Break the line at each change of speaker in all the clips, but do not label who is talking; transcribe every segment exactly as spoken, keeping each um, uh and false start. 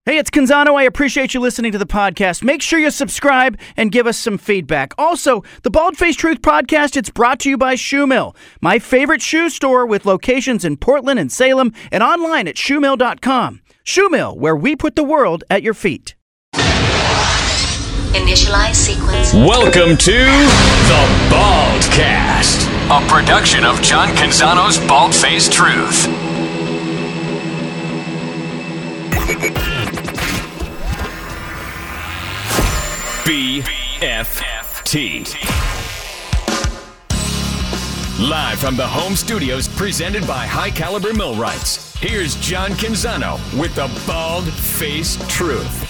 Hey, it's Canzano. I appreciate you listening to the podcast. Make sure you subscribe and give us some feedback. Also, the Bald Face Truth podcast, it's brought to you by Shoe Mill, my favorite shoe store with locations in Portland and Salem and online at shoe mill dot com. Shoe Mill, where we put the world at your feet.
Initialize sequence.
Welcome to the Baldcast, a production of John Canzano's Bald Face Truth. B F T. Live from the home studios, presented by High Caliber Millwrights. Here's John Canzano with the Bald Face Truth.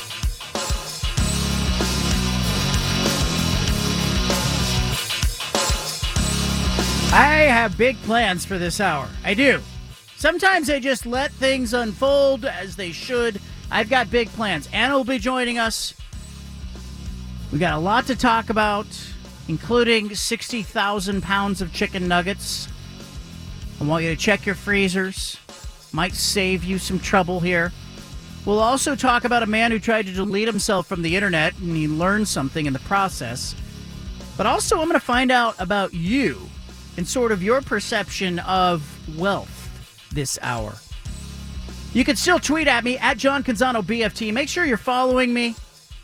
I have big plans for this hour. I do. Sometimes I just let things unfold as they should. I've got big plans. Anna will be joining us. We got a lot to talk about, including sixty thousand pounds of chicken nuggets. I want you to check your freezers. Might save you some trouble here. We'll also talk about a man who tried to delete himself from the internet, and he learned something in the process. But also, I'm going to find out about you and sort of your perception of wealth this hour. You can still tweet at me, at John Canzano B F T. Make sure you're following me.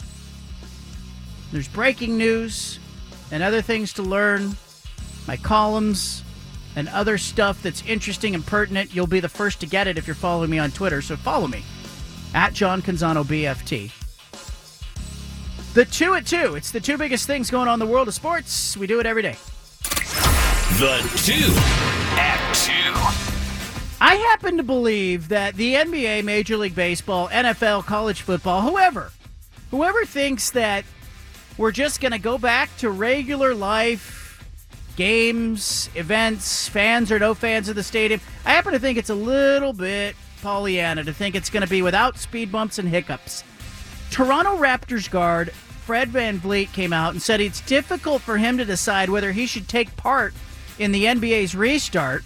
There's breaking news and other things to learn, my columns, and other stuff that's interesting and pertinent. You'll be the first to get it if you're following me on Twitter, so follow me, at John Canzano B F T. The two at two. It's the two biggest things going on in the world of sports. We do it every day.
The two at two.
I happen to believe that the N B A, Major League Baseball, N F L, college football, whoever, whoever thinks that we're just going to go back to regular life, games, events, fans or no fans of the stadium, I happen to think it's a little bit Pollyanna to think it's going to be without speed bumps and hiccups. Toronto Raptors guard Fred VanVleet came out and said it's difficult for him to decide whether he should take part in the N B A's restart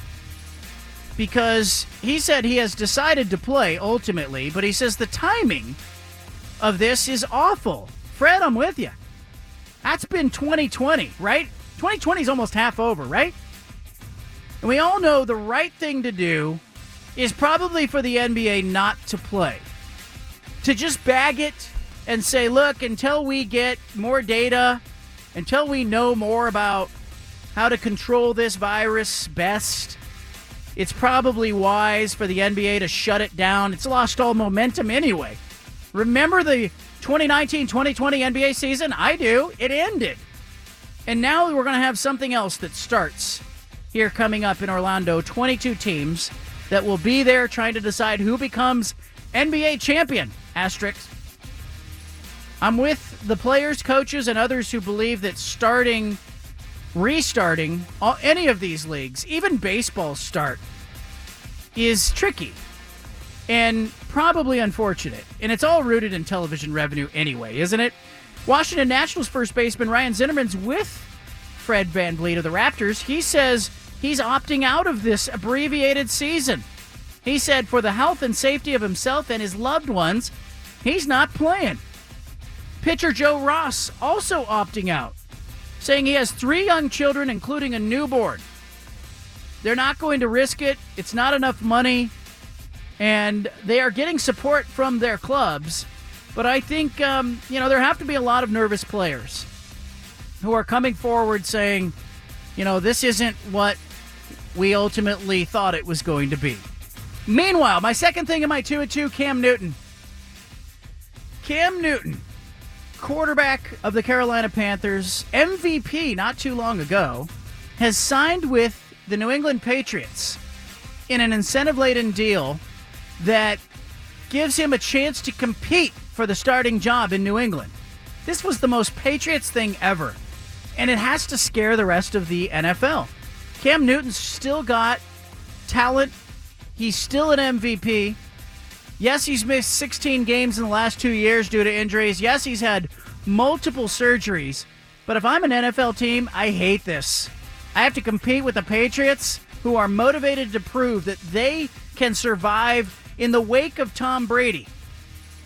because he said he has decided to play ultimately, but he says the timing of this is awful. Fred, I'm with you. That's been twenty twenty, right? twenty twenty is almost half over, right? And we all know the right thing to do is probably for the N B A not to play. To just bag it and say, look, until we get more data, until we know more about how to control this virus best, it's probably wise for the N B A to shut it down. It's lost all momentum anyway. Remember the twenty nineteen twenty twenty N B A season? I do. It ended. And now we're going to have something else that starts here coming up in Orlando. twenty-two teams that will be there trying to decide who becomes N B A champion. Asterisk. I'm with the players, coaches, and others who believe that starting, restarting all, any of these leagues, even baseball start, is tricky and probably unfortunate. And it's all rooted in television revenue anyway, isn't it? Washington Nationals first baseman Ryan Zinnerman's with Fred VanVleet of the Raptors. He says he's opting out of this abbreviated season. He said for the health and safety of himself and his loved ones, he's not playing. Pitcher Joe Ross also opting out, saying he has three young children, including a newborn. They're not going to risk it. It's not enough money. And they are getting support from their clubs. But I think, um, you know, there have to be a lot of nervous players who are coming forward saying, you know, this isn't what we ultimately thought it was going to be. Meanwhile, my second thing in my two at two, Cam Newton. Cam Newton, quarterback of the Carolina Panthers, M V P not too long ago, has signed with the New England Patriots in an incentive-laden deal that gives him a chance to compete for the starting job in New England. This was the most Patriots thing ever, and it has to scare the rest of the N F L. Cam Newton's still got talent. He's still an M V P. Yes, he's missed sixteen games in the last two years due to injuries. Yes, he's had multiple surgeries. But if I'm an N F L team, I hate this. I have to compete with the Patriots, who are motivated to prove that they can survive in the wake of Tom Brady.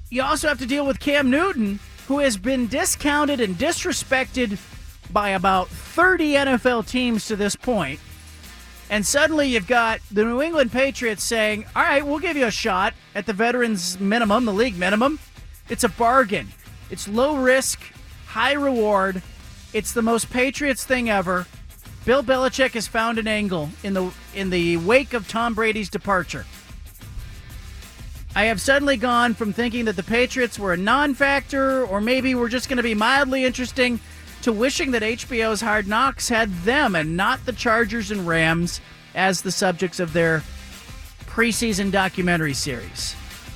you also have to deal with Cam Newton, who has been discounted and disrespected by about thirty N F L teams to this point. And suddenly you've got the New England Patriots saying, all right, we'll give you a shot at the veterans minimum, the league minimum. It's a bargain. It's low risk, high reward. It's the most Patriots thing ever. Bill Belichick has found an angle in the in the wake of Tom Brady's departure. I have suddenly gone from thinking that the Patriots were a non-factor or maybe were just going to be mildly interesting to wishing that H B O's Hard Knocks had them and not the Chargers and Rams as the subjects of their preseason documentary series.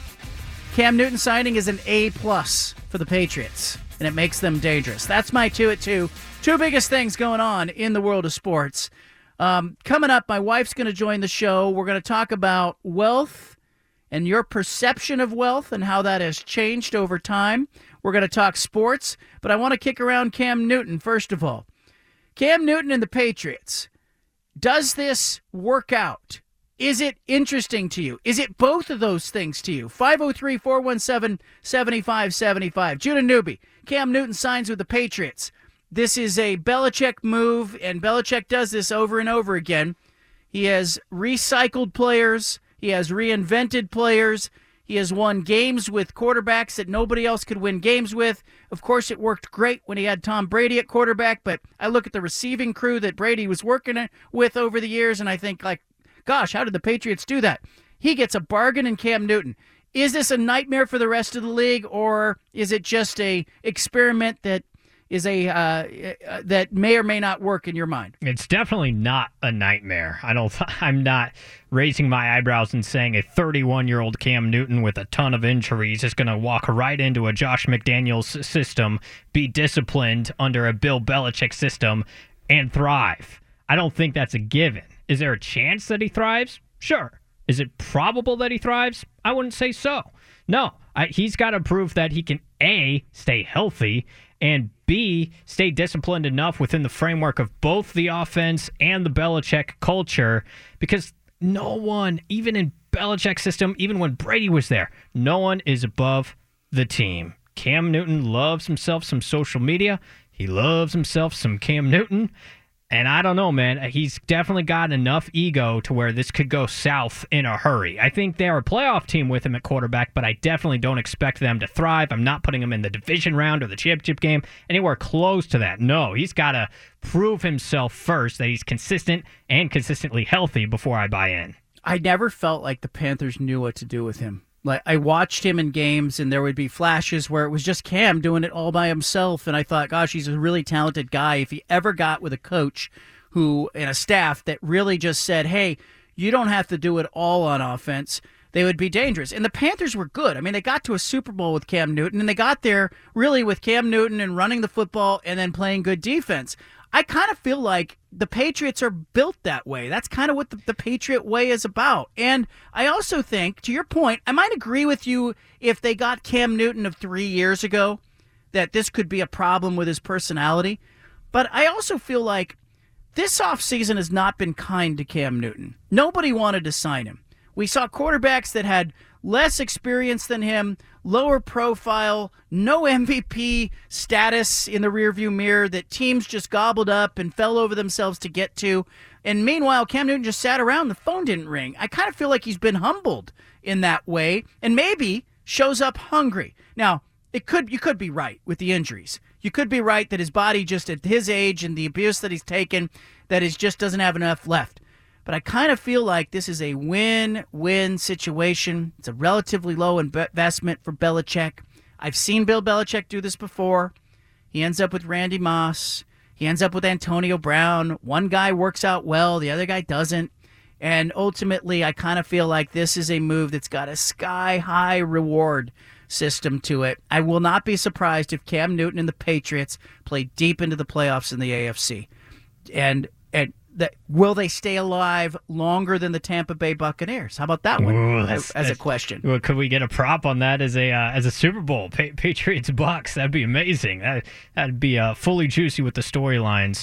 Cam Newton signing is an A plus for the Patriots, and it makes them dangerous. That's my two at two. Two biggest things going on in the world of sports. Um, coming up, my wife's going to join the show. We're going to talk about wealth and your perception of wealth and how that has changed over time. We're going to talk sports, but I want to kick around Cam Newton first of all. Cam Newton and the Patriots. Does this work out? Is it interesting to you? Is it both of those things to you? five oh three, four one seven, seven five seven five. Judah Newby, Cam Newton signs with the Patriots. This is a Belichick move, and Belichick does this over and over again. He has recycled players. He has reinvented players. He has won games with quarterbacks that nobody else could win games with. Of course, it worked great when he had Tom Brady at quarterback, but I look at the receiving crew that Brady was working with over the years, and I think, like, gosh, how did the Patriots do that? He gets a bargain in Cam Newton. Is this a nightmare for the rest of the league, or is it just a experiment that is a uh, uh, that may or may not work in your mind?
It's definitely not a nightmare. I don't. I'm not raising my eyebrows and saying a thirty-one-year-old Cam Newton with a ton of injuries is going to walk right into a Josh McDaniels system, be disciplined under a Bill Belichick system, and thrive. I don't think that's a given. Is there a chance that he thrives? Sure. Is it probable that he thrives? I wouldn't say so. No. I, he's got to prove that he can, A, stay healthy, and B, stay disciplined enough within the framework of both the offense and the Belichick culture, because no one, even in Belichick's system, even when Brady was there, no one is above the team. Cam Newton loves himself some social media. He loves himself some Cam Newton. And I don't know, man. He's definitely got enough ego to where this could go south in a hurry. I think they're a playoff team with him at quarterback, but I definitely don't expect them to thrive. I'm not putting him in the division round or the championship game, anywhere close to that. No, he's got to prove himself first, that he's consistent and consistently healthy before I buy in.
I never felt like the Panthers knew what to do with him. Like, I watched him in games, and there would be flashes where it was just Cam doing it all by himself, and I thought, gosh, he's a really talented guy. If he ever got with a coach who and a staff that really just said, hey, you don't have to do it all on offense, they would be dangerous. And the Panthers were good. I mean, they got to a Super Bowl with Cam Newton, and they got there really with Cam Newton and running the football and then playing good defense. I kind of feel like the Patriots are built that way. That's kind of what the, the Patriot way is about. And I also think, to your point, I might agree with you if they got Cam Newton of three years ago, that this could be a problem with his personality. But I also feel like this offseason has not been kind to Cam Newton. Nobody wanted to sign him. We saw quarterbacks that had less experience than him, lower profile, no M V P status in the rearview mirror that teams just gobbled up and fell over themselves to get to. And meanwhile, Cam Newton just sat around, the phone didn't ring. I kind of feel like he's been humbled in that way and maybe shows up hungry. Now, it could you could be right with the injuries. You could be right that his body just at his age and the abuse that he's taken, that he just doesn't have enough left. But I kind of feel like this is a win-win situation. It's a relatively low investment for Belichick. I've seen Bill Belichick do this before. He ends up with Randy Moss. He ends up with Antonio Brown. One guy works out well, the other guy doesn't. And ultimately, I kind of feel like this is a move that's got a sky-high reward system to it. I will not be surprised if Cam Newton and the Patriots play deep into the playoffs in the A F C. And and that will they stay alive longer than the Tampa Bay Buccaneers? How about that one? Ooh, as, as a question?
Well, could we get a prop on that as a uh, as a Super Bowl? Pa- Patriots Bucks, that'd be amazing. That that'd be uh, fully juicy with the storylines.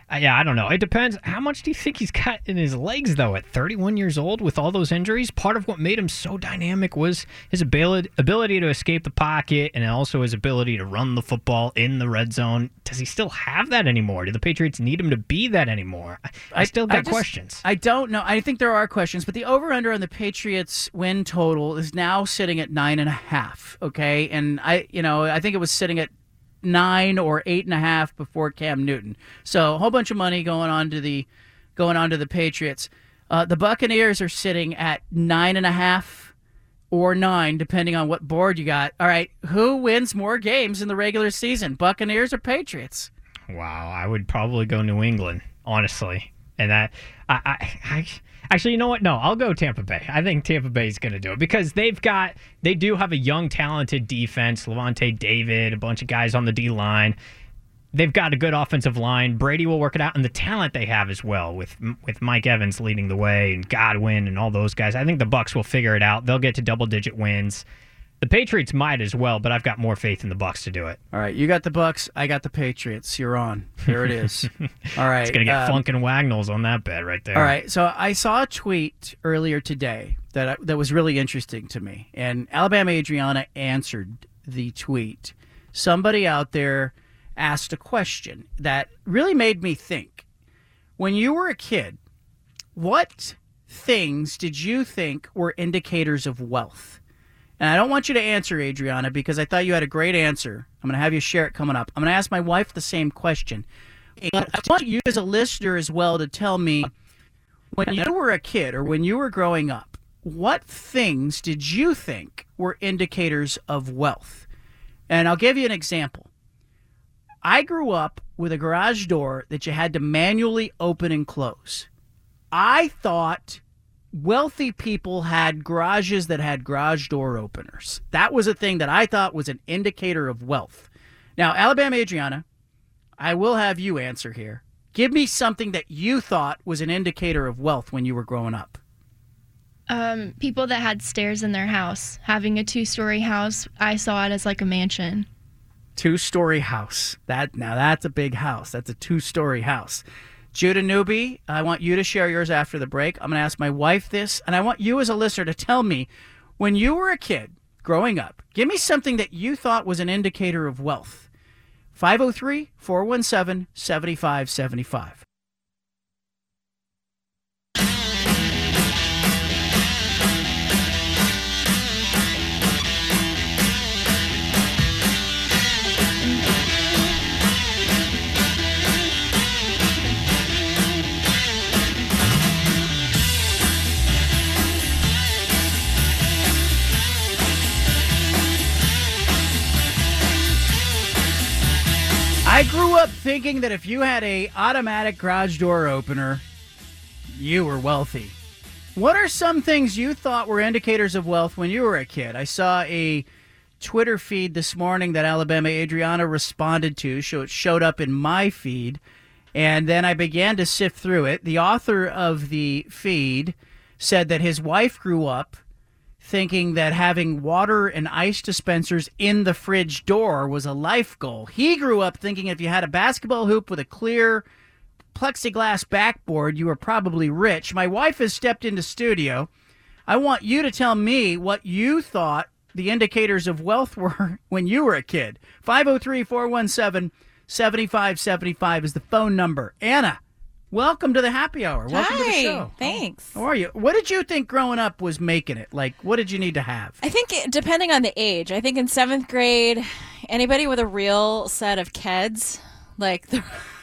Uh, yeah, I don't know. It depends. How much do you think he's got in his legs, though, at thirty-one years old with all those injuries? Part of what made him so dynamic was his ability, ability to escape the pocket and also his ability to run the football in the red zone. Does he still have that anymore? Do the Patriots need him to be that anymore? I, I still got
I just,
questions.
I don't know. I think there are questions, but the over-under on the Patriots win total is now sitting at nine and a half, okay? And I, you know, I think it was sitting at nine or eight and a half before Cam Newton. So a whole bunch of money going on to the going on to the Patriots. Uh, the Buccaneers are sitting at nine and a half or nine, depending on what board you got. All right, who wins more games in the regular season, Buccaneers or Patriots?
Wow, I would probably go New England, honestly. And that, I, I, I actually, you know what? No, I'll go Tampa Bay. I think Tampa Bay is going to do it because they've got, they do have a young, talented defense. Levante David, a bunch of guys on the D line. They've got a good offensive line. Brady will work it out, and the talent they have as well, with with Mike Evans leading the way and Godwin and all those guys. I think the Bucs will figure it out. They'll get to double-digit wins. The Patriots might as well, but I've got more faith in the Bucs to do it.
All right, you got the Bucs, I got the Patriots. You're on. Here it is. All right.
It's going to get
um,
Funk and Wagnalls on that bet right there.
All right, so I saw a tweet earlier today that I, that was really interesting to me, and Alabama Adriana answered the tweet. Somebody out there asked a question that really made me think. When you were a kid, what things did you think were indicators of wealth? And I don't want you to answer, Adriana, because I thought you had a great answer. I'm going to have you share it coming up. I'm going to ask my wife the same question. And I want you as a listener as well to tell me, when you were a kid or when you were growing up, what things did you think were indicators of wealth? And I'll give you an example. I grew up with a garage door that you had to manually open and close. I thought wealthy people had garages that had garage door openers. That was a thing that I thought was an indicator of wealth. Now, Alabama Adriana, I will have you answer here. Give me something that you thought was an indicator of wealth when you were growing up.
Um, people that had stairs in their house. Having a two-story house, I saw it as like a mansion.
Two-story house. That now that's a big house. That's a two-story house. Judah Newby, I want you to share yours after the break. I'm going to ask my wife this, and I want you as a listener to tell me, when you were a kid growing up, give me something that you thought was an indicator of wealth. five oh three, four one seven, seven five seven five. I grew up thinking that if you had a automatic garage door opener, you were wealthy. What are some things you thought were indicators of wealth when you were a kid? I saw a Twitter feed this morning that Alabama Adriana responded to, so it showed up in my feed, and then I began to sift through it. The author of the feed said that his wife grew up thinking that having water and ice dispensers in the fridge door was a life goal. He grew up thinking if you had a basketball hoop with a clear plexiglass backboard, you were probably rich. My wife has stepped into studio. I want you to tell me what you thought the indicators of wealth were when you were a kid. five oh three, four one seven, seven five seven five is the phone number. Anna, welcome to the happy hour. Welcome
Hi,
to the show.
thanks.
How are you? What did you think growing up was making it? Like, what did you need to have?
I think it, depending on the age, I think in seventh grade, anybody with a real set of Keds, like the,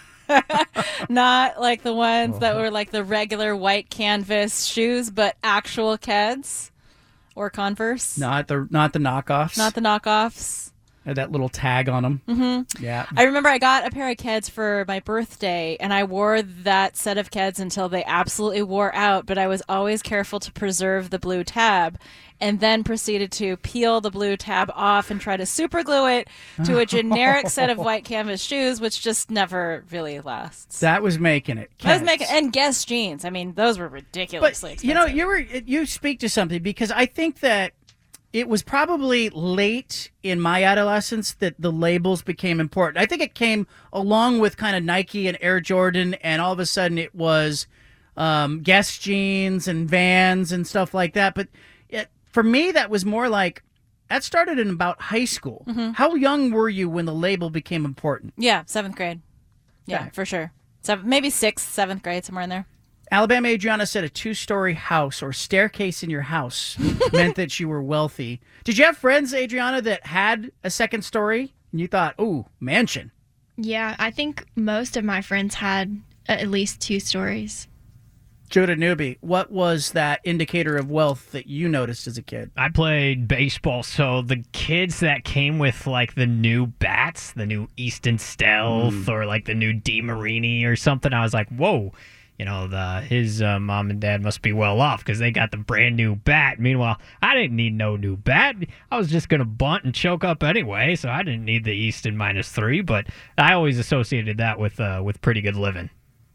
not like the ones that were like the regular white canvas shoes, but actual Keds or Converse.
Not the not the knockoffs.
Not the knockoffs.
Had that little tag on them.
Mm-hmm.
Yeah.
I remember I got a pair of Keds for my birthday, and I wore that set of Keds until they absolutely wore out, but I was always careful to preserve the blue tab, and then proceeded to peel the blue tab off and try to super glue it to a generic set of white canvas shoes, which just never really lasts.
That was making it.
That was making, and Guess jeans. I mean, those were ridiculously
But,
expensive.
you know, you were you speak to something, because I think that it was probably late in my adolescence that the labels became important. I think it came along with kind of Nike and Air Jordan, and all of a sudden it was um, Guess jeans and Vans and stuff like that. But it, for me, that was more like, that started in about high school.
Mm-hmm.
How young were you when the label became important?
Yeah, seventh grade. Yeah,
Okay.
for sure. Seven, maybe sixth, seventh grade, somewhere in there.
Alabama Adriana said a two-story house or staircase in your house meant that you were wealthy. Did you have friends, Adriana, that had a second story? And you thought, ooh, mansion.
Yeah, I think most of my friends had at least two stories.
Judah Newby, what was that indicator of wealth that you noticed as a kid?
I played baseball, so the kids that came with like the new bats, the new Easton Stealth,
Mm.
or like the new DeMarini or something, I was like, whoa, you know, the his uh, mom and dad must be well off because they got the brand new bat. Meanwhile, I didn't need no new bat. I was just gonna bunt and choke up anyway, so I didn't need the Easton minus three. But I always associated that with uh, with pretty good living.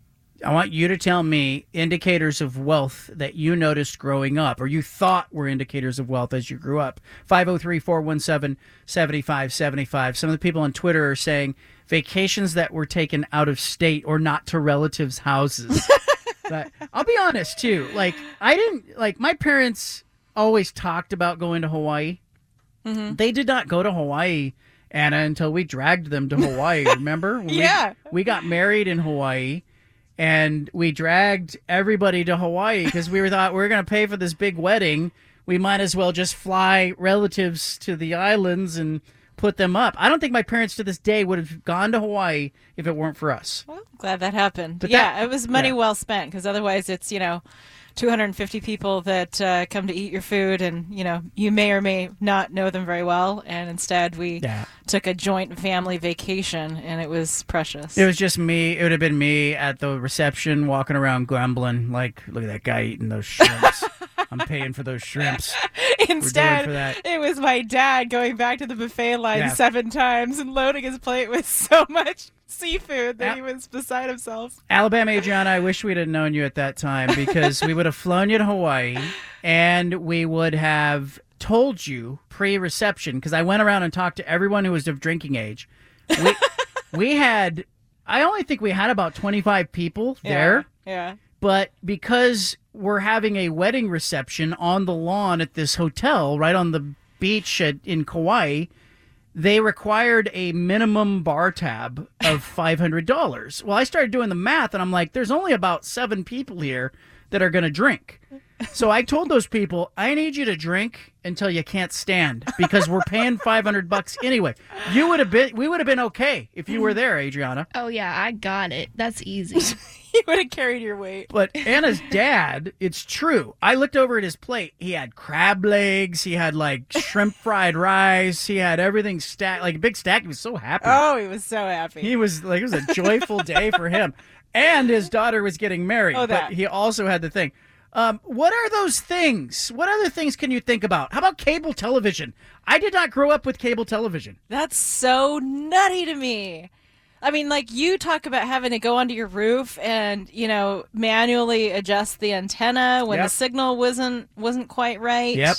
I want you to tell me indicators of wealth that you noticed growing up or you thought were indicators of wealth as you grew up. five oh three, four one seven, seven five seven five. Some of the people on Twitter are saying vacations that were taken out of state or not to relatives' houses. But I'll be honest, too. Like, I didn't, like, my parents always talked about going to Hawaii.
Mm-hmm.
They did not go to Hawaii, Anna, until we dragged them to Hawaii, remember? When we-
Yeah.
We got married in Hawaii. And we dragged everybody to Hawaii because we were thought we were going to pay for this big wedding. We might as well just fly relatives to the islands and put them up. I don't think my parents to this day would have gone to Hawaii if it weren't for us.
Well, glad that happened.
But
yeah,
that-
it was money
yeah.
well spent because otherwise it's, you know, two hundred fifty people that uh, come to eat your food and, you know, you may or may not know them very well. And instead we
Yeah.
took a joint family vacation and it was precious.
It was just me. It would have been me at the reception walking around grumbling, like, look at that guy eating those shrimps. I'm paying for those shrimps.
Instead,
for that.
it was my dad going back to the buffet line
Yeah.
seven times and loading his plate with so much seafood that
Yeah.
he was beside himself.
Alabama Adriana, I wish we'd have known you at that time because we would have flown you to Hawaii and we would have told you pre-reception because I went around and talked to everyone who was of drinking age. We, we had, I only think we had about twenty-five people there,
Yeah.
but because we're having a wedding reception on the lawn at this hotel right on the beach at, in Kauai, they required a minimum bar tab of five hundred dollars. Well, I started doing the math, and I'm like, there's only about seven people here that are going to drink. So I told those people, I need you to drink until you can't stand because we're paying five hundred bucks anyway. You would have been, we would have been okay if you were there, Adriana.
Oh, yeah, I got it. That's easy.
He would have carried your weight.
But Anna's dad, it's true. I looked over at his plate. He had crab legs. He had like shrimp fried rice. He had everything stacked, like a big stack. He was so happy.
Oh, he was so happy.
He was like, it was a joyful day for him. And his daughter was getting married.
Oh, that.
But he also had the thing. Um, what are those things? What other things can you think about? How about cable television? I did not grow up with cable television.
That's so nutty to me. I mean, like, you talk about having to go onto your roof and, you know, manually adjust the antenna when
Yep.
the signal wasn't wasn't quite right.
Yep.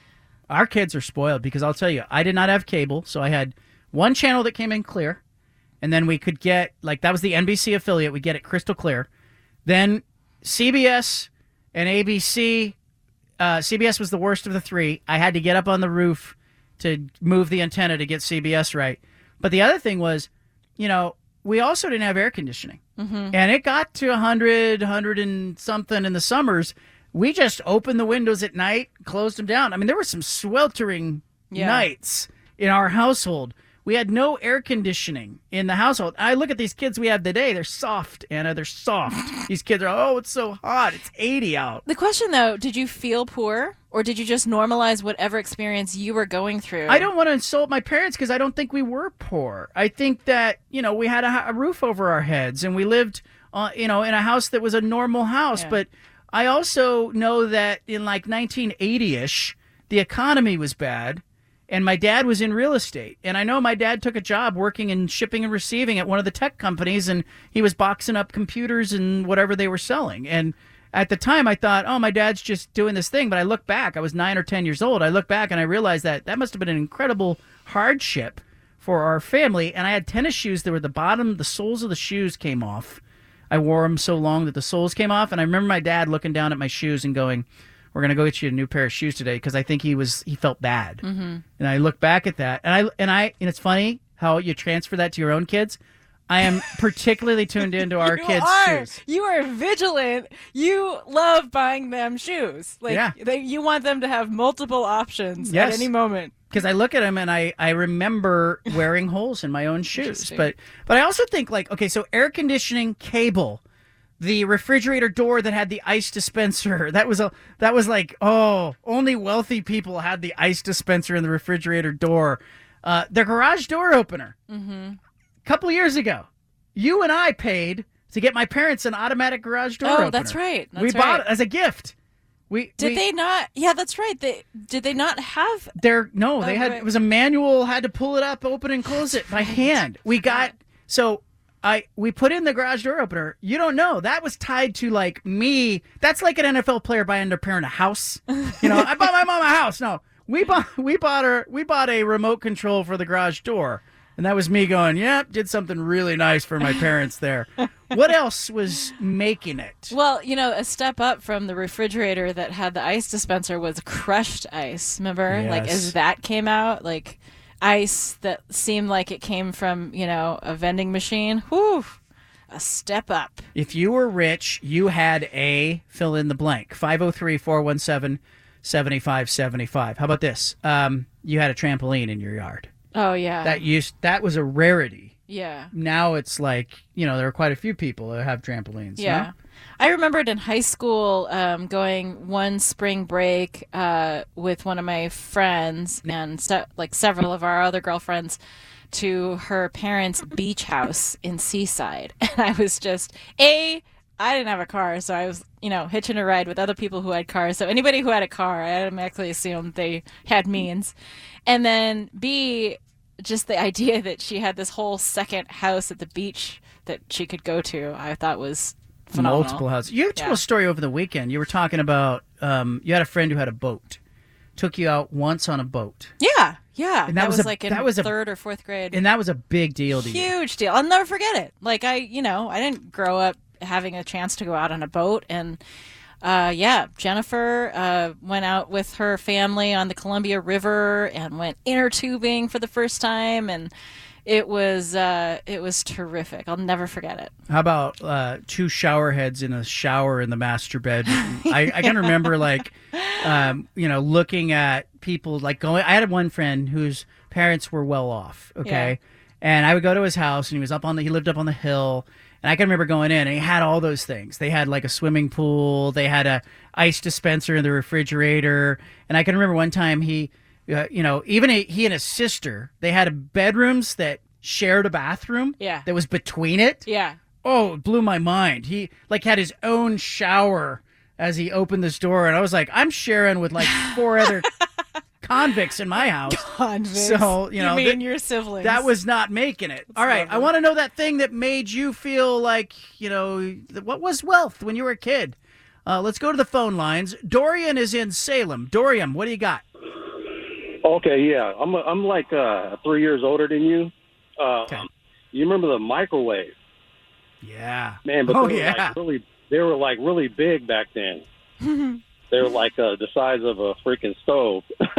Our kids are spoiled because I'll tell you, I did not have cable, so I had one channel that came in clear, and then we could get, like, that was the N B C affiliate. We get it crystal clear. Then C B S and A B C, uh, C B S was the worst of the three. I had to get up on the roof to move the antenna to get C B S right. But the other thing was, you know, we also didn't have air conditioning. Mm-hmm. And it got to one hundred, one hundred and something in the summers. We just opened the windows at night, closed them down. I mean, there were some sweltering
Yeah.
nights in our household. We had no air conditioning in the household. I look at these kids we have today. They're soft, Anna. They're soft. These kids are, oh, it's so hot. It's eighty out.
The question, though, did you feel poor or did you just normalize whatever experience you were going through?
I don't want to insult my parents because I don't think we were poor. I think that, you know, we had a, a roof over our heads and we lived, uh, you know, in a house that was a normal house.
Yeah.
But I also know that in like nineteen eighty-ish, the economy was bad and my dad was in real estate. And I know my dad took a job working in shipping and receiving at one of the tech companies and he was boxing up computers and whatever they were selling. And at the time, I thought, oh, my dad's just doing this thing. But I look back, I was nine or ten years old. I look back and I realized that that must have been an incredible hardship for our family. And I had tennis shoes that were the bottom, the soles of the shoes came off. I wore them so long that the soles came off. And I remember my dad looking down at my shoes and going, we're going to go get you a new pair of shoes today, because I think he was he felt bad. Mm-hmm. And I look back at that. And I and I and it's funny how you transfer that to your own kids. I am particularly tuned into our
you
kids'
are.
shoes.
You are vigilant. You love buying them shoes. Like
Yeah.
they, you want them to have multiple options
Yes.
at any moment.
Because I look at them and I, I remember wearing holes in my own shoes.
Interesting.
But but I also think, like, okay, so air conditioning cable, the refrigerator door that had the ice dispenser, that was a that was like, oh, only wealthy people had the ice dispenser in the refrigerator door. Uh, the garage door opener. Mm-hmm. A couple years ago, you and I paid to get my parents an automatic garage door
Oh,
opener.
that's right. That's
we bought
right.
it as a gift. We
Did
we,
they not? Yeah, that's right. They did they not have?
There, no, they
Oh,
had
right.
it was a manual. Had to pull it up, open and close it by hand. We got so I we put in the garage door opener. You don't know that was tied to like me. That's like an N F L player buying their parent a house. You know, I bought my mom a house. No, we bought we bought her we bought a remote control for the garage door, and that was me going, yep, did something really nice for my parents there. What else was making it?
Well, you know, a step up from the refrigerator that had the ice dispenser was crushed ice. Remember, like
Yes.
as that came out, like ice that seemed like it came from, you know, a vending machine. Whew, a step up.
If you were rich, you had a fill in the blank. five oh three, four one seven, seven five seven five. How about this? Um, you had a trampoline in your yard.
Oh yeah,
That used that was a rarity.
yeah.
Now it's like, you know, there are quite a few people that have trampolines.
Yeah.
no?
I remembered in high school um, going one spring break uh, with one of my friends and se- like several of our other girlfriends to her parents' beach house in Seaside. And I was just, A, I didn't have a car, so I was, you know, hitching a ride with other people who had cars. So anybody who had a car, I automatically assumed they had means. And then B, just the idea that she had this whole second house at the beach that she could go to, I thought was phenomenal.
Multiple houses. You told
Yeah.
a story over the weekend. You were talking about um, you had a friend who had a boat. Took you out once on a boat.
Yeah, yeah.
And that
that,
was
was,
a-
like in
that was a-
third or fourth grade.
And that was a big deal to you.
Huge deal. I'll never forget it. Like I, you know, I didn't grow up having a chance to go out on a boat, and uh, yeah, Jennifer uh, went out with her family on the Columbia River and went inner tubing for the first time, and it was uh, it was terrific. I'll never forget it.
How about uh, two shower heads in a shower in the master bedroom? I, I can remember, like, um, you know, looking at people, like, going. I had one friend whose parents were well off, okay? And I would go to his house, and he was up on the, he lived up on the hill. And I can remember going in, and he had all those things. They had, like, a swimming pool. They had a ice dispenser in the refrigerator. And I can remember one time he, uh, you know, even he, he and his sister, they had bedrooms that shared a bathroom.
Yeah.
That was between it.
Yeah.
Oh, it blew my mind. He like had his own shower as he opened this door, and I was like, I'm sharing with like four other convicts in my house.
Convicts.
So, you know,
mean
that-
your siblings?
That was not making it. All right, I
lovely.
want to know that thing that made you feel like, you know, th- what was wealth when you were a kid? Uh, let's go to the phone lines. Dorian is in Salem. Dorian, what do you got?
Okay, yeah, I'm I'm like uh, three years older than you. Uh,
Okay.
You remember the microwave,
Yeah.
man? But
oh,
they were
yeah.
like really, they were like really big back then. They were like uh, the size of a freaking stove.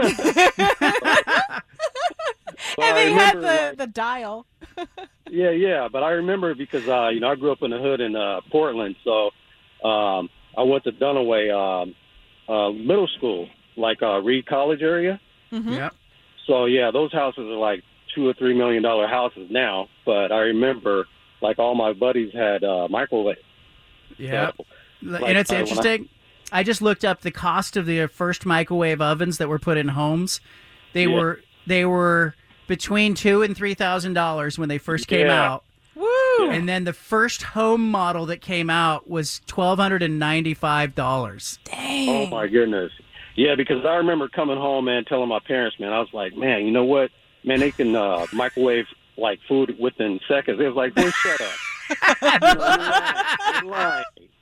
But
And
I
they had
remember,
the,
like-
the dial.
Yeah, yeah, but I remember because uh, you know I grew up in the hood in uh, Portland, so um, I went to Dunaway um, uh, Middle School, like uh, Reed College area.
Yep.
So yeah, those houses are like two or three million dollar houses now. But I remember, like all my buddies had uh, microwave.
Yep.
So,
and
like,
it's
I- when I-
interesting. I just looked up the cost of the first microwave ovens that were put in homes. They
Yeah.
were they were between two and three thousand dollars when they first came
Yeah.
out,
Woo!
and then the first home model that came out was twelve hundred and ninety five dollars.
Dang.
Oh my goodness. Yeah, because I remember coming home and telling my parents, man, I was like, man, you know what? Man, they can uh, microwave like food within seconds. It was like, boy, shut up. You're lying. You're lying.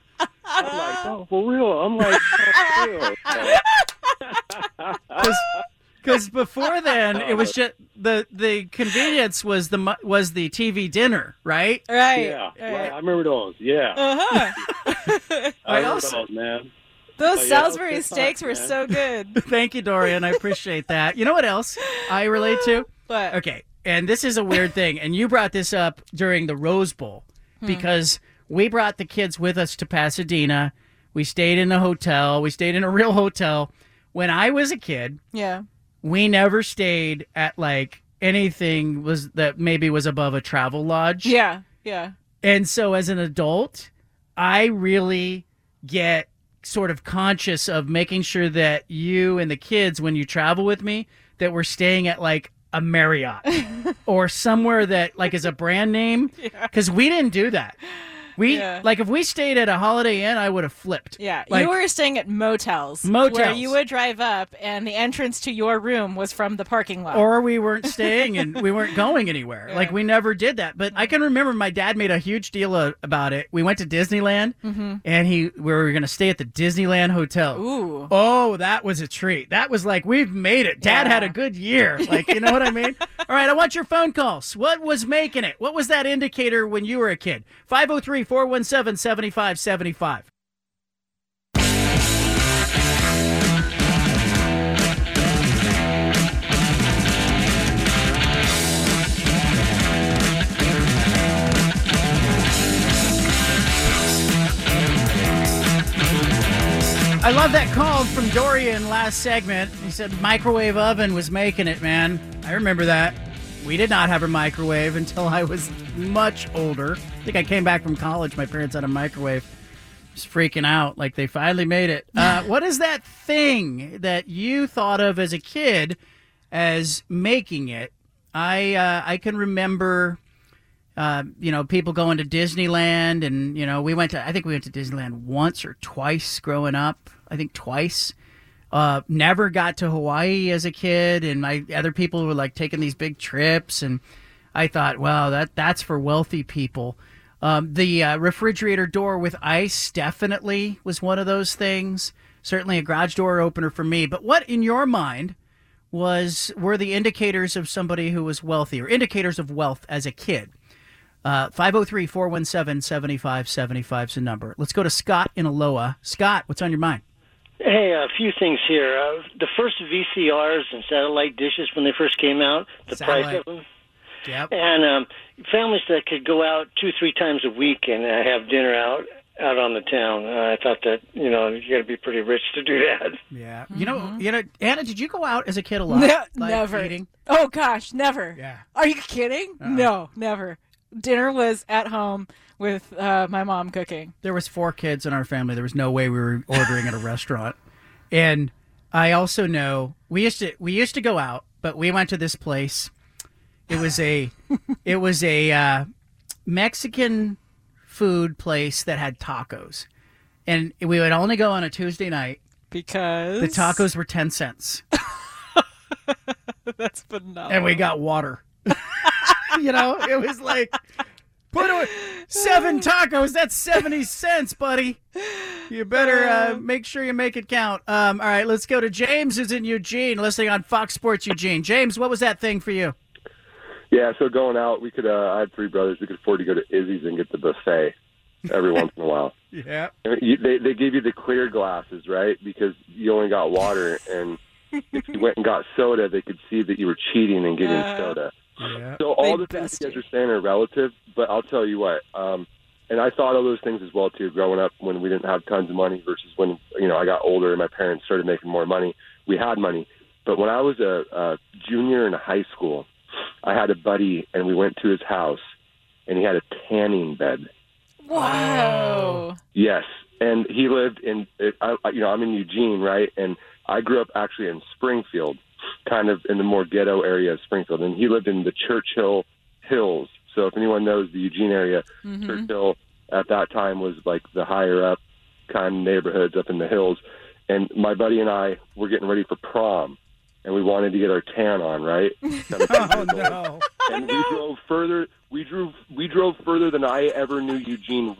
I'm like, oh, for real? I'm like, oh, for real.
Because before then, it was just the the convenience was the mu- was the T V dinner, right?
Right.
Yeah,
right.
right. I remember those. Yeah.
Uh-huh.
I
I
remember
also-
those, man.
Those
Oh, yeah,
Salisbury
those good
steaks
times,
were
man.
so good.
Thank you, Dorian. I appreciate that. You know what else I relate to?
But
Okay, and this is a weird thing, and you brought this up during the Rose Bowl because we brought the kids with us to Pasadena. We stayed in a hotel. We stayed in a real hotel. When I was a kid,
yeah.
we never stayed at like anything was that maybe was above a travel lodge.
Yeah. Yeah.
And so as an adult, I really get sort of conscious of making sure that you and the kids, when you travel with me, that we're staying at like a Marriott or somewhere that like is a brand name. Because we didn't do that. We
Yeah.
like if we stayed at a Holiday Inn, I would have flipped.
Yeah,
Like-
you were staying at motels.
Motels.
Where you would drive up and the entrance to your room was from the parking lot.
Or we weren't staying and we weren't going anywhere. Like we never did that. But I can remember my dad made a huge deal of, about it. We went to Disneyland and he we were going to stay at the Disneyland Hotel.
Ooh.
Oh, that was a treat. That was like we've made it. Dad
Yeah.
had a good year. Like, you know what I mean? All right, I want your phone calls. What was making it? What was that indicator when you were a kid? five oh three, four one seven, seven five seven five. I love that call from Dorian last segment. He said microwave oven was making it, man. I remember that. We did not have a microwave until I was much older. I think I came back from college. My parents had a microwave. Just freaking out like they finally made it. Uh, what is that thing that you thought of as a kid as making it? I uh, I can remember, uh, you know, people going to Disneyland, and you know, we went to. I think we went to Disneyland once or twice growing up. I think twice. Uh, never got to Hawaii as a kid, and my other people were like taking these big trips, and I thought, wow, that that's for wealthy people. Um, the uh, refrigerator door with ice definitely was one of those things. Certainly a garage door opener for me. But what in your mind was were the indicators of somebody who was wealthy, or indicators of wealth as a kid? Uh, five oh three, four one seven, seven five seven five is the number. Let's go to Scott in Aloha. Scott, what's on your mind?
Hey, a few things here. Uh, the first V C Rs and satellite dishes when they first came out, the
Satellite.
price of them.
Yep.
And um, families that could go out two, three times a week and uh, have dinner out out on the town. Uh, I thought that, you know, you got to be pretty rich to do that.
Yeah. You know, you know, Anna, did you go out as a kid a lot?
Ne-
Like
never.
eating?
Oh gosh, never.
Yeah.
Are you kidding? No, never. Dinner was at home with uh, my mom cooking.
There was four kids in our family. There was no way we were ordering at a restaurant. And I also know we used to we used to go out, but we went to this place. It was a it was a uh, Mexican food place that had tacos, and we would only go on a Tuesday night.
Because
The tacos were ten cents,
that's phenomenal.
and we got water. You know, it was like put away seven tacos. That's seventy cents, buddy. You better uh, make sure you make it count. Um, all right, let's go to James, who's in Eugene, listening on Fox Sports Eugene. James, what was that thing for you?
Yeah, so going out, we could. Uh, I had three brothers. We could afford to go to Izzy's and get the buffet every once in a while.
Yeah.
And you- They they gave you the clear glasses, right? Because you only got water, and if you went and got soda, they could see that you were cheating and getting
Uh,
soda.
Yeah.
So all
They
the things
best
you guys
you.
are saying are relative, but I'll tell you what. Um, and I thought of those things as well too. Growing up, when we didn't have tons of money, versus when you know I got older and my parents started making more money, we had money. But when I was a, a junior in high school, I had a buddy, and we went to his house, and he had a tanning bed.
Wow.
Yes, and he lived in, I, I- you know, I'm in Eugene, right? And I grew up actually in Springfield, kind of in the more ghetto area of Springfield, and he lived in the Churchill Hills. So if anyone knows the Eugene area,
Mm-hmm.
Churchill at that time was like the higher up kind of neighborhoods up in the hills. And my buddy and I were getting ready for prom, and we wanted to get our tan on, right?
Oh, no.
And we drove further. We drove. We drove further than I ever knew Eugene went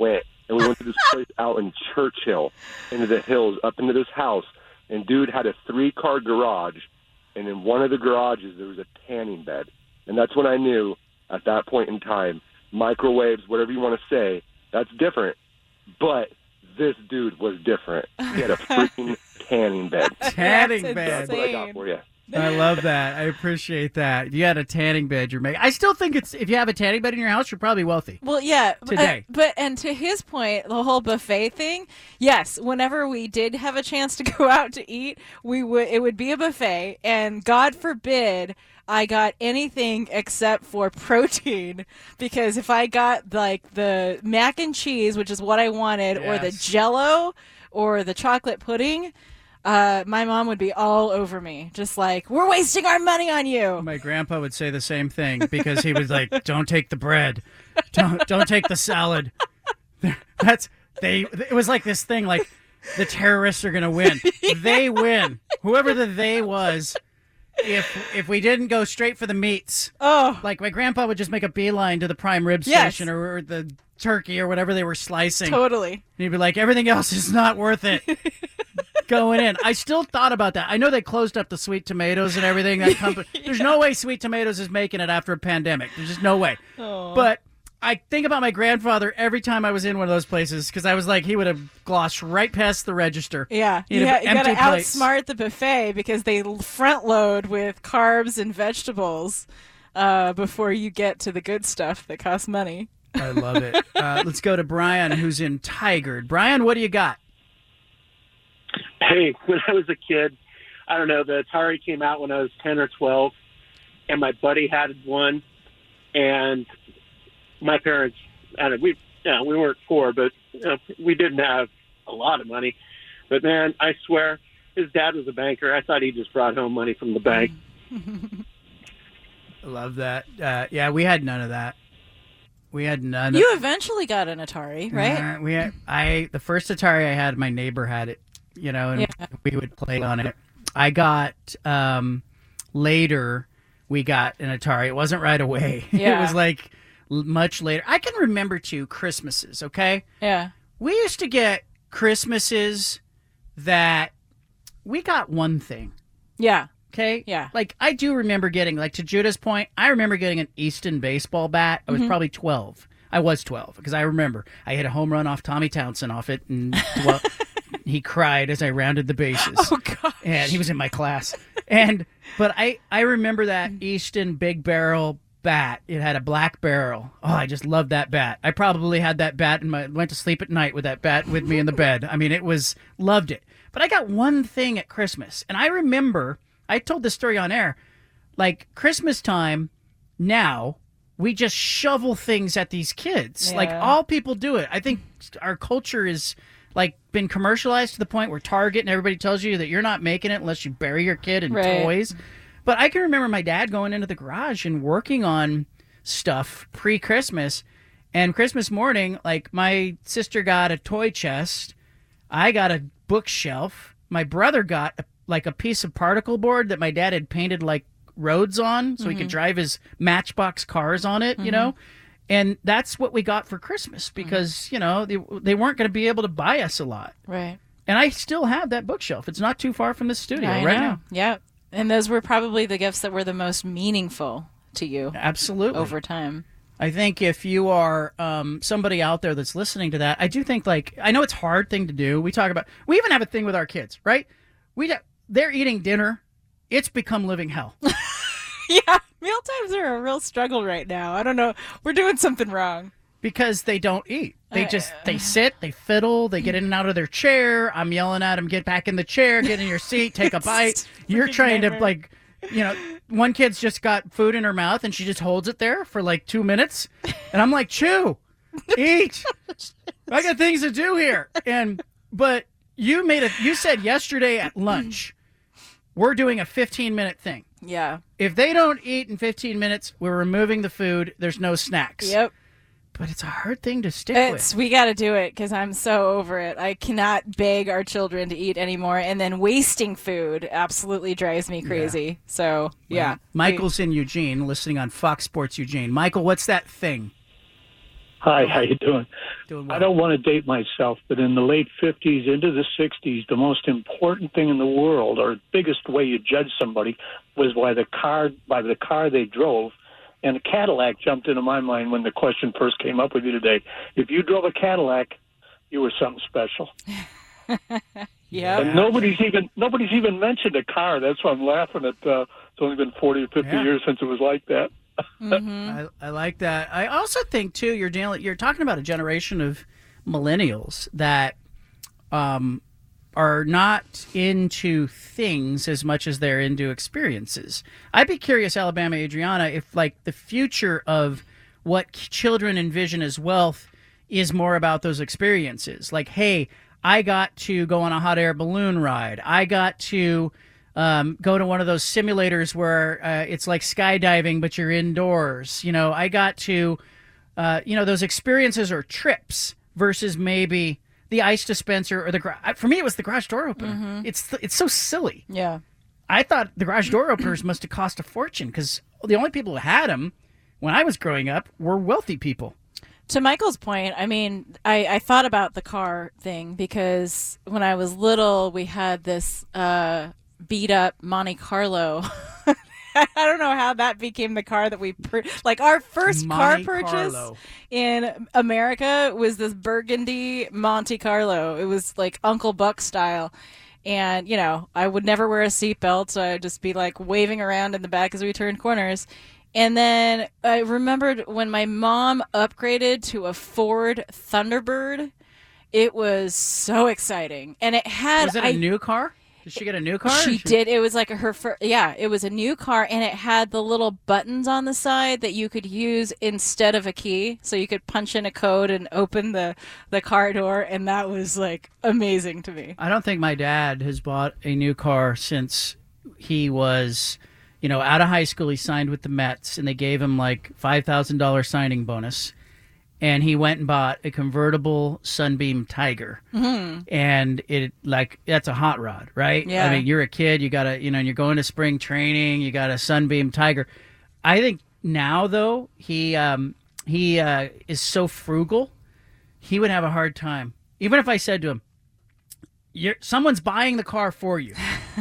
and we went to this place out in Churchill, into the hills, up into this house. And dude had a three-car garage, and in one of the garages there was a tanning bed. And that's when I knew, at that point in time, microwaves, whatever you want to say, that's different. But this dude was different. He had a freaking tanning bed.
Tanning
That's
bed.
That's what I got for you.
I love that. I appreciate that. You had a tanning bed you're making. I still think it's if you have a tanning bed in your house, you're probably wealthy.
Well, yeah.
Today.
uh, but and to his point, the whole buffet thing, yes, whenever we did have a chance to go out to eat, we would it would be a buffet, and God forbid I got anything except for protein, because if I got like the mac and cheese, which is what I wanted, or the
Yes.
Jell-O or the chocolate pudding, Uh, my mom would be all over me, just like, we're wasting our money on you.
My grandpa would say the same thing because he was like, "Don't take the bread, don't don't take the salad." That's they. It was like this thing, like the terrorists are gonna win. They win. Whoever the they was. If if we didn't go straight for the meats,
Oh,
like my grandpa would just make a beeline to the prime rib
Yes.
station or, or the turkey or whatever they were slicing.
totally.
And he'd be like, everything else is not worth it. Going in. I still thought about that. I know they closed up the Sweet Tomatoes and everything. That company. There's no way Sweet Tomatoes is making it after a pandemic. There's just no way. But I think about my grandfather every time I was in one of those places because I was like, he would have glossed right past the register.
Yeah,
He'd
you,
have
ha- you got to
empty plates.
outsmart the buffet because they l- front load with carbs and vegetables uh, before you get to the good stuff that costs money.
I love it. Uh, let's go to Brian, who's in Tigard. Brian, what do you got?
Hey, when I was a kid, I don't know, the Atari came out when I was ten or twelve, and my buddy had one, and my parents, I don't know, we, you know, we weren't poor, but you know, we didn't have a lot of money. But, man, I swear, his dad was a banker. I thought he just brought home money from the bank.
I love that. Uh, yeah, we had none of that. We had none
You
of
eventually got an Atari, right?
Uh, we had, I the first Atari I had, my neighbor had it, you know, and
Yeah.
we would play on it. I got um, later. We got an Atari. It wasn't right away. It
Yeah.
was like l- much later. I can remember too Christmases. Okay,
Yeah.
we used to get Christmases that we got one thing.
Yeah.
Okay.
Yeah.
Like I do remember getting, like to Judah's point, I remember getting an Easton baseball bat. I was
Mm-hmm.
probably twelve. I was twelve because I remember I hit a home run off Tommy Townsend off it, and well, he cried as I rounded the bases.
Oh, God.
And he was in my class. And but I I remember that Easton big barrel bat. It had a black barrel. Oh, I just loved that bat. I probably had that bat and my went to sleep at night with that bat with me in the bed. I mean, it was loved it. But I got one thing at Christmas, and I remember. I told this story on air. Like Christmas time now, we just shovel things at these kids. Like
Yeah.
all people do it. I think our culture is like been commercialized to the point where Target and everybody tells you that you're not making it unless you bury your kid in
Right.
toys. But I can remember my dad going into the garage and working on stuff pre-Christmas. And Christmas morning, like my sister got a toy chest, I got a bookshelf, my brother got a like a piece of particle board that my dad had painted like roads on so he could drive his Matchbox cars on it, you know? And that's what we got for Christmas because, you know, they, they weren't going to be able to buy us a lot.
Right.
And I still have that bookshelf. It's not too far from the studio
I
right
know.
now.
Yeah. And those were probably the gifts that were the most meaningful to you
Absolutely.
over time.
I think if you are um, somebody out there that's listening to that, I do think like, I know it's a hard thing to do. We talk about, we even have a thing with our kids, right? We They're eating dinner. It's become living hell.
Yeah. Mealtimes are a real struggle right now. I don't know. We're doing something wrong.
Because they don't eat. They
Uh,
just, they sit, they fiddle, they get in and out of their chair. I'm yelling at them, get back in the chair, get in your seat, take a bite. You're
freaking
trying to
nightmare.
like, you know, one kid's just got food in her mouth and she just holds it there for like two minutes. And I'm like, chew, eat. I got things to do here. And, but you made a, you said yesterday at lunch, we're doing a fifteen minute thing.
Yeah.
If they don't eat in fifteen minutes, we're removing the food. There's no snacks.
Yep.
But it's a hard thing to stick
It's
with.
we got to do it because I'm so over it. I cannot beg our children to eat anymore, and then wasting food absolutely drives me crazy. So yeah,
Michael's in Eugene, listening on Fox Sports Eugene. Michael, what's that thing?
Hi, how you doing?
Doing well.
I don't want to date myself, but in the late fifties into the sixties, the most important thing in the world, or biggest way you judge somebody, was by the car by the car they drove. And a Cadillac jumped into my mind when the question first came up with you today. If you drove a Cadillac, you were something special.
Yeah.
And nobody's even nobody's even mentioned a car. That's why I'm laughing at. Uh, it's only been forty or fifty
Yeah.
years since it was like that.
I, I like that. I also think too. You're dealing. You're talking about a generation of millennials that um, are not into things as much as they're into experiences. I'd be curious, Alabama Adriana, if like the future of what children envision as wealth is more about those experiences. Like, hey, I got to go on a hot air balloon ride. I got to um, go to one of those simulators where uh, it's like skydiving, but you're indoors. You know, I got to, uh, you know, those experiences or trips versus maybe the ice dispenser or the gar- for me it was the garage door opener.
Mhm.
It's it's so silly.
Yeah.
I thought the garage door openers must have cost a fortune because the only people who had them when I was growing up were wealthy people.
To Michael's point, I mean, I, I thought about the car thing because when I was little, we had this uh, beat up Monte Carlo. I don't know how that became the car that we pur- like. Our first
Monte
car purchase
Carlo.
in America was this burgundy Monte Carlo. It was like Uncle Buck style. And, you know, I would never wear a seatbelt, so I'd just be like waving around in the back as we turned corners. And then I remembered when my mom upgraded to a Ford Thunderbird, it was so exciting. And it had...
Was it a
I,
new car? Did she get a new car? or
She did. It was like her first... Yeah, it was a new car, and it had the little buttons on the side that you could use instead of a key. So you could punch in a code and open the, the car door, and that was, like, amazing to me.
I don't think my dad has bought a new car since he was... You know, out of high school, he signed with the Mets, and they gave him like five thousand dollars signing bonus. And he went and bought a convertible Sunbeam Tiger.
Mm-hmm.
And it, like, that's a hot rod, right?
Yeah.
I mean, you're a kid, you got to, you know, and you're going to spring training, you got a Sunbeam Tiger. I think now, though, he, um, he uh, is so frugal, he would have a hard time. Even if I said to him, You're, someone's buying the car for you.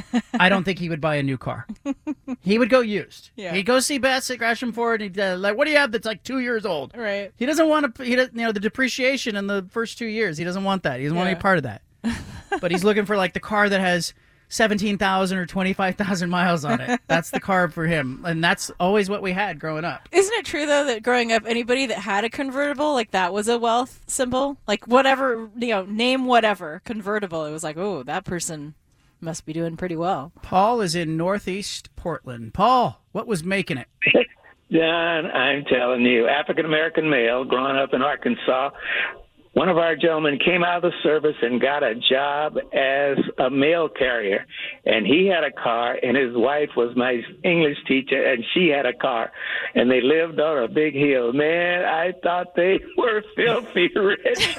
I don't think he would buy a new car. He would go used.
Yeah.
He'd go see Bess at Gresham Ford. He'd uh, like, what do you have that's like two years old?
Right.
He doesn't want to. He doesn't, you know, the depreciation in the first two years. He doesn't want that. He doesn't want
Yeah.
any part of that. But he's looking for like the car that has seventeen thousand or twenty-five thousand miles on it. That's the car for him, and that's always what we had growing up.
Isn't it true, though, that growing up, anybody that had a convertible, like, that was a wealth symbol? Like, whatever, you know, name whatever, convertible. It was like, oh, that person must be doing pretty well.
Paul is in Northeast Portland. Paul, what was making it?
John, I'm telling you, African-American male, growing up in Arkansas, one of our gentlemen came out of the service and got a job as a mail carrier. And he had a car, and his wife was my English teacher, and she had a car. And they lived on a big hill. Man, I thought they were filthy rich.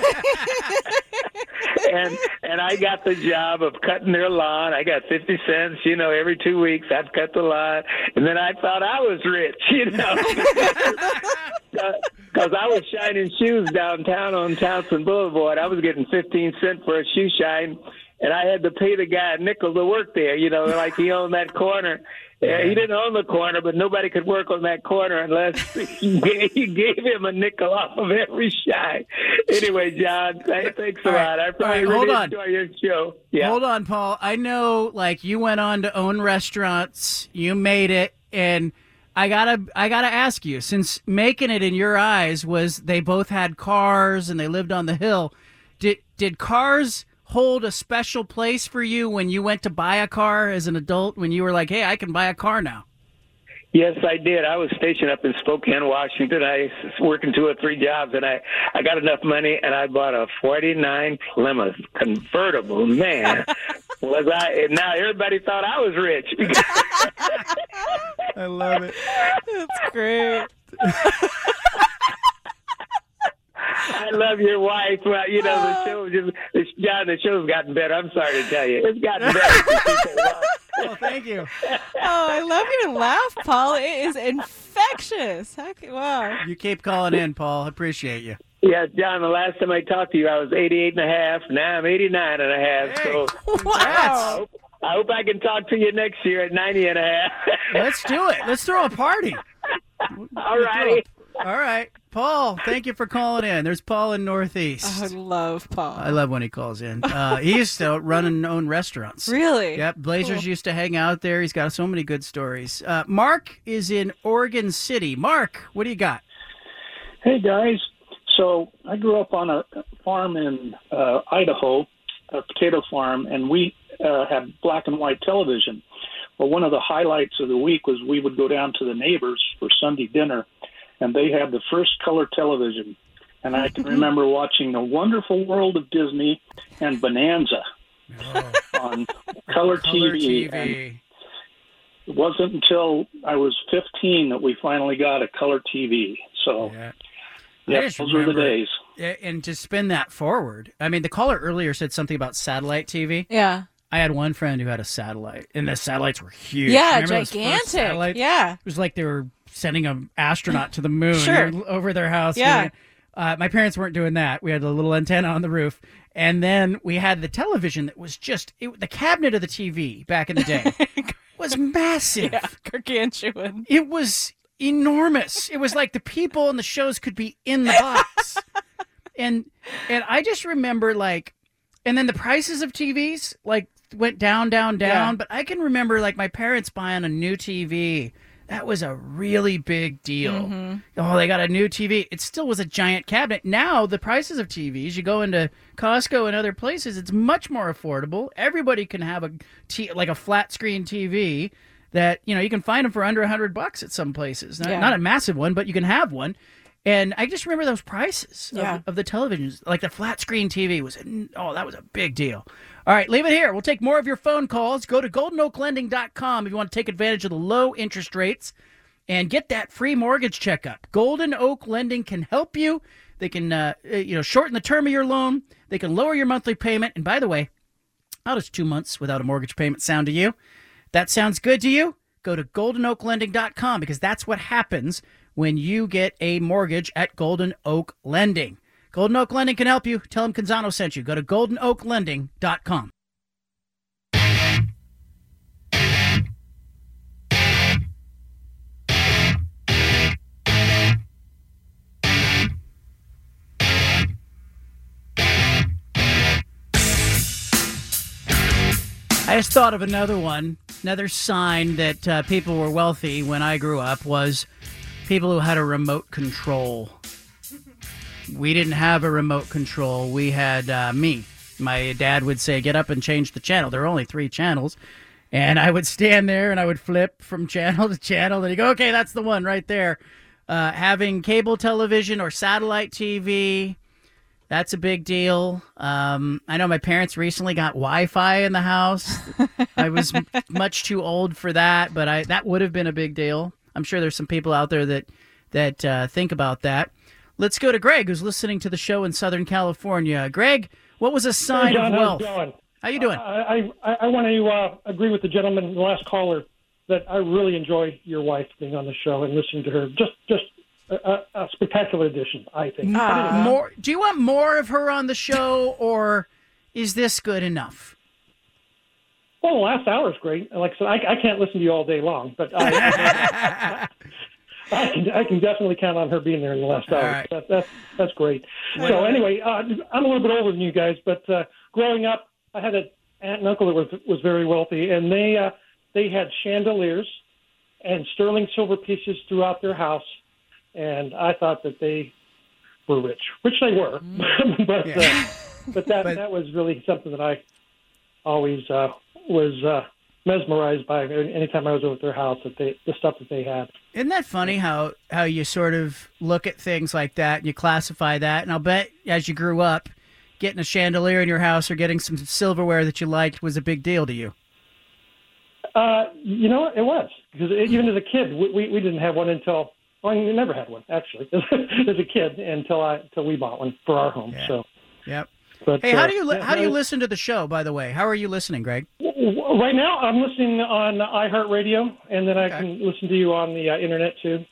and and I got the job of cutting their lawn. I got fifty cents, you know, every two weeks I'd cut the lawn. And then I thought I was rich, you know. Because I was shining shoes downtown on Townsend Boulevard. I was getting fifteen cents for a shoe shine, and I had to pay the guy a nickel to work there, you know, like he owned that corner. Yeah, he didn't own the corner, but nobody could work on that corner unless he gave, he gave him a nickel off of every shine. Anyway, John, th- thanks a
All right.
lot. I probably
All right,
really
hold on.
enjoy your show. Yeah.
Hold on, Paul. I know, like, you went on to own restaurants. You made it, and I gotta, I gotta ask you, since making it in your eyes was they both had cars and they lived on the hill. Did did cars hold a special place for you when you went to buy a car as an adult? When you were like, hey, I can buy a car now.
Yes, I did. I was stationed up in Spokane, Washington. I was working two or three jobs, and I, I got enough money, and I bought a forty-nine Plymouth convertible. Man, was I? And now everybody thought I was rich.
I love it.
That's great.
I love your wife. Well, you know, the show just, the, John, the show's gotten better. I'm sorry to tell you. It's gotten better.
Well, thank you.
Oh, I love your laugh, Paul. It is infectious. How can, wow.
You keep calling in, Paul. I appreciate you.
Yeah, John, the last time I talked to you, I was eighty-eight and a half. Now I'm eighty-nine and a half.
Hey,
so
wow.
I hope, I hope I can talk to you next year at ninety and a half.
Let's do it. Let's throw a party.
All righty.
All right. Paul, thank you for calling in. There's Paul in Northeast.
Oh, I love Paul.
I love when he calls in. Uh, he used to run and own restaurants.
Really?
Yep. Blazers
Cool.
used to hang out there. He's got so many good stories. Uh, Mark is in Oregon City. Mark, what do you got?
Hey, guys. So I grew up on a farm in uh, Idaho, a potato farm, and we uh, had black and white television. Well, one of the highlights of the week was we would go down to the neighbors for Sunday dinner, and they had the first color television. And I can remember watching The Wonderful World of Disney and Bonanza
oh.
on color,
Color
T V.
T V.
And it wasn't until I was fifteen that we finally got a color T V. So,
Yeah.
yeah,
I
those
just
were the
remember-
days.
Yeah, And to spin that forward, I mean, the caller earlier said something about satellite T V.
Yeah.
I had one friend who had a satellite, and the satellites were huge.
Yeah,
Remember those first
gigantic.
satellites?
Yeah.
It was like they were sending an astronaut to the moon
Sure.
over their house.
Yeah.
Uh, my parents weren't doing that. We had a little antenna on the roof. And then we had the television that was just, it, the cabinet of the T V back in the day was massive.
Yeah, gargantuan.
It was enormous. It was like the people and the shows could be in the box. and and I just remember like, and then the prices of T Vs like went down, down, down.
Yeah.
But I can remember like my parents buying a new T V. That was a really big deal.
Mm-hmm.
Oh, they got a new T V. It still was a giant cabinet. Now the prices of T Vs, you go into Costco and other places, it's much more affordable. Everybody can have a t- like a flat screen T V that, you know, you can find them for under a hundred bucks at some places. Not,
Yeah.
not a massive one, but you can have one. And I just remember those prices of,
Yeah.
of the televisions. Like the flat screen T V was, oh, that was a big deal. All right, leave it here. We'll take more of your phone calls. Go to golden oak lending dot com if you want to take advantage of the low interest rates and get that free mortgage checkup. Golden Oak Lending can help you. They can, uh, you know, shorten the term of your loan. They can lower your monthly payment. And by the way, how does two months without a mortgage payment sound to you? That sounds good to you? Go to golden oak lending dot com because that's what happens when you get a mortgage at Golden Oak Lending. Golden Oak Lending can help you. Tell them Canzano sent you. Go to golden oak lending dot com. I just thought of another one. Another sign that uh, people were wealthy when I grew up was people who had a remote control. We didn't have a remote control. We had uh, me. My dad would say, get up and change the channel. There were only three channels. And I would stand there and I would flip from channel to channel. And he'd go, okay, that's the one right there. Uh, having cable television or satellite T V, that's a big deal. Um, I know my parents recently got Wi-Fi in the house. I was m- much too old for that, but I that would have been a big deal. I'm sure there's some people out there that, that uh, think about that. Let's go to Greg, who's listening to the show in Southern California. Greg, what was a sign
Hey, John,
of wealth?
how's it going?
How you doing?
I I, I want to uh, agree with the gentleman, the last caller, that I really enjoy your wife being on the show and listening to her. Just just a, a, a spectacular addition, I think.
Uh, more? Do you want more of her on the show, or is this good enough?
Well, the last hour is great. Like I said, I, I can't listen to you all day long, but I, I can I can definitely count on her being there in the last hour.
right.
That, that's that's great. So anyway, uh, I'm a little bit older than you guys, but uh, growing up, I had an aunt and uncle that was was very wealthy, and they uh, they had chandeliers and sterling silver pieces throughout their house, and I thought that they were rich, which they were, but
Yeah.
uh, but that
But-
that was really something that I always uh, was uh, mesmerized by. Anytime I was over at their house, that they the stuff that they had.
Isn't that funny how, how you sort of look at things like that and you classify that? And I'll bet as you grew up, getting a chandelier in your house or getting some silverware that you liked was a big deal to you.
Uh, you know, it was because even as a kid, we, we, we didn't have one until well, we never had one actually as a kid until I until we bought one for our home.
Yeah.
So,
Yep.
but
Hey, how
uh,
do you li-
yeah,
how do you
no,
listen to the show? By the way, how are you listening, Greg?
w- Right now, I'm listening on iHeartRadio, and then I
Okay.
can listen to you on the uh, internet too.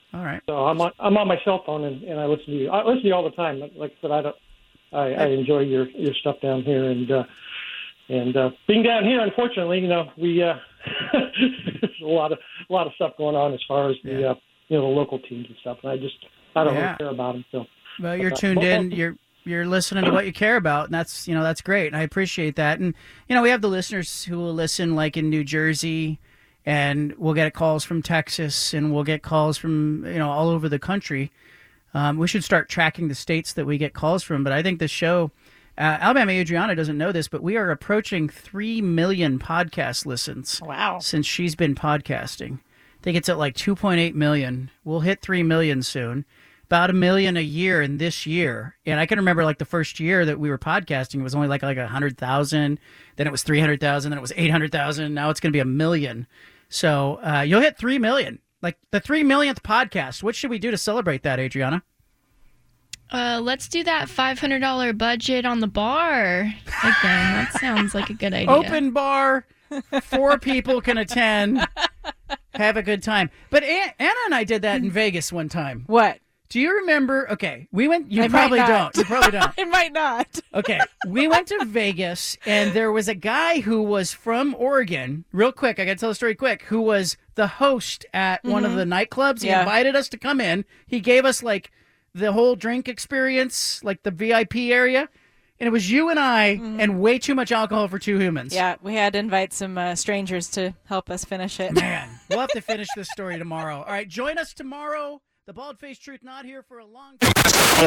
All right.
So I'm on, I'm on my cell phone and, and I listen to you. I listen to you all the time. Like I said, I don't. I, I enjoy your, your stuff down here, and uh, and uh, being down here, unfortunately, you know, we uh, there's a lot of a lot of stuff going on as far as the uh, you know the local teams and stuff, and I just I don't
Yeah.
really care about them. So
Well, you're
uh,
tuned
well,
in. You're you're listening to what you care about, and that's you know that's great. And I appreciate that. And you know we have the listeners who will listen, like in New Jersey, and we'll get calls from Texas, and we'll get calls from you know all over the country. Um, we should start tracking the states that we get calls from. But I think the show, uh, Alabama Adriana doesn't know this, but we are approaching three million podcast listens.
Wow!
Since she's been podcasting, I think it's at like two point eight million. We'll hit three million soon. About a million a year in this year. And I can remember like the first year that we were podcasting, it was only like like one hundred thousand. Then it was three hundred thousand. Then it was eight hundred thousand. Now it's going to be a million. So uh, you'll hit three million. Like the three millionth podcast. What should we do to celebrate that, Adriana?
Uh, let's do that five hundred dollars budget on the bar again. That sounds like a good idea.
Open bar. Four people can attend. Have a good time. But Anna and I did that in Vegas one time.
What?
Do you remember? Okay, we went. You
I
probably
might not.
don't. You probably don't.
I might not.
Okay, we went to Vegas, and there was a guy who was from Oregon. Real quick, I got to tell the story quick. Who was the host at one of
Mhm.
the nightclubs? He
Yeah.
invited us to come in. He gave us like the whole drink experience, like the V I P area, and it was you and I, and way too much alcohol for two humans.
Yeah, we had to invite some uh, strangers to help us finish it.
Man, we'll have to finish this story tomorrow. All right, join us tomorrow. The Bald-Faced Truth not here for a long time.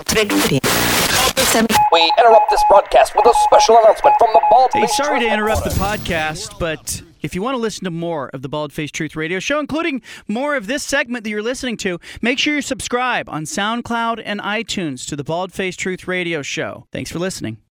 We interrupt this broadcast with a special announcement from the Bald
Hey,
Faced
sorry to
Truth
interrupt the
Reporter.
podcast, but if you want to listen to more of the Bald-Faced Truth Radio Show, including more of this segment that you're listening to, make sure you subscribe on SoundCloud and iTunes to the Bald-Faced Truth Radio Show. Thanks for listening.